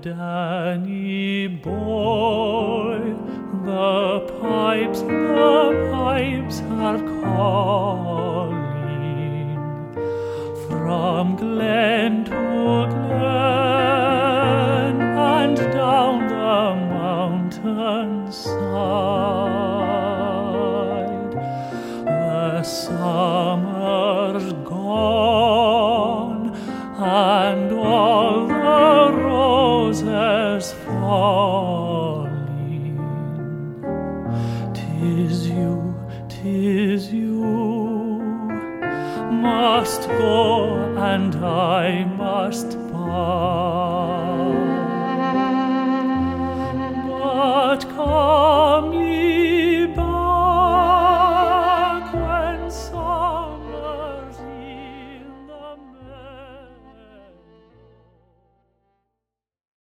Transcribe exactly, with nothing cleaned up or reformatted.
Danny boy, the pipes, the pipes are calling from glen to glen and down the mountain side. The summer's gone and all the roses falling. 'Tis you, 'tis you must go, and I must